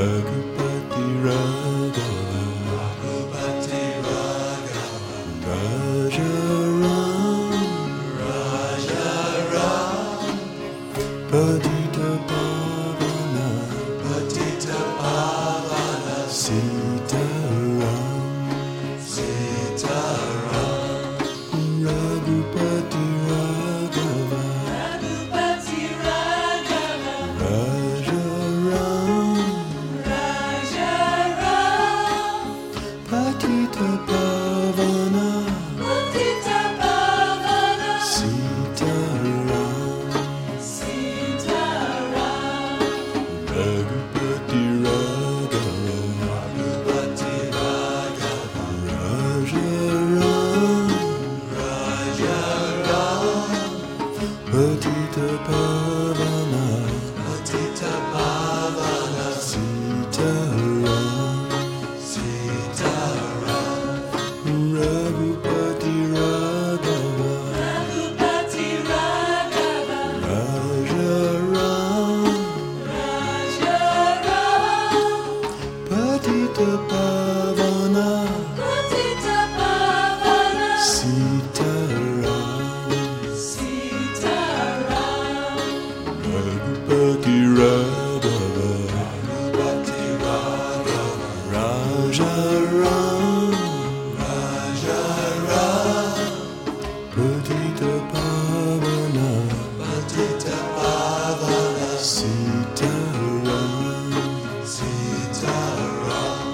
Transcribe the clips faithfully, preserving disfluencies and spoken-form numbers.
Raghupati Raghava, Raghupati Raghava, Raja Ram, Raja Ram, Patita Pavana, Patita Pavana, Sita Ram, Sita Ram, Raghupati Raghava, Raghupati Raghava, Raja Ram, Raja Ram, Patita Pavana, Patita Pavana, Sita Ram, Sita Ram, Raghupati Raghava, Raghupati Raghava, Raja Ram, Raja Ram, Patita Pavana, Patita Pavana, Sita Ram, Sita Ram, Raghupati Raghava, Raghupati Raghava, Raja Ram, Raja Ram, Patita Pavana, Patita Pavana, Sita Ram, Sita Ram, Raghupati Raghava, Raghupati Raghava, Raja Ram, Raja Ram, Patita Pavana, Patita Pavana, Sita Ram, Sita Ram,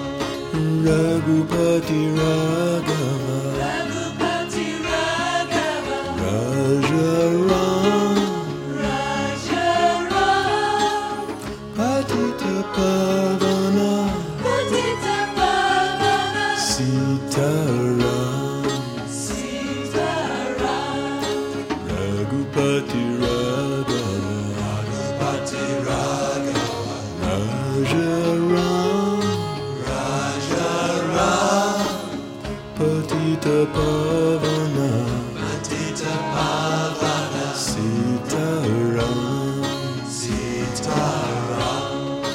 Raghupati Raghava, Raghupati Raghava, Raja Ram, Raja Ram, Patita Pavana, Patita Pavana, Sita Ram, Sita Ram, Raghupati Raghava, Raghupati Raghava, Raja Ram, Raja Ram, Patita Pavana, Patita Pavana, Sita Ram, Sita Ram,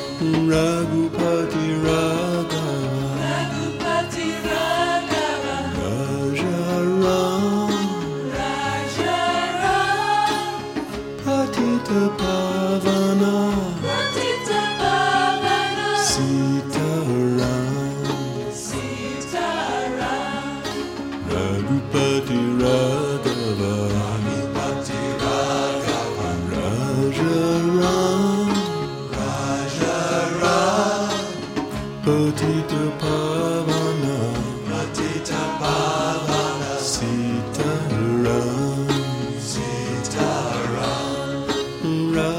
Raghupati Raghava, Raghupati Raghava, Raja Ram, Raja Ram, Patita Pavana, Patita Pavana, Sita Ram, Sita Ram, Raghupati Raghava, Raghupati Raghava, Raja Ram, Raja Ram, Patita Pavana, Patita Pavana, Sita Ram, Sita Ram, Raghupati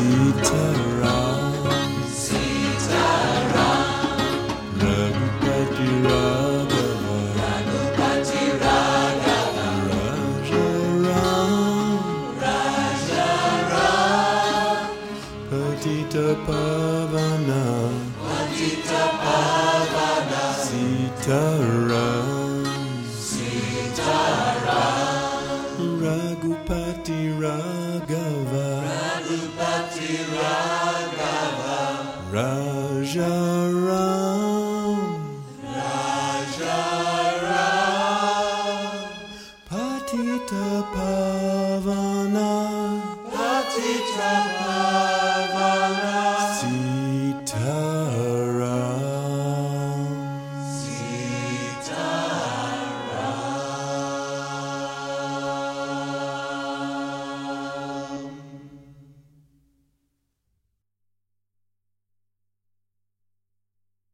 Sitaram, Raghupati Raghava, Raghupati Raghava, Raja Ram, Patita Pavana, Patita Pavana, Sitaram, Sitaram, Raghupati Raghava, Raghupati Raghava, Raja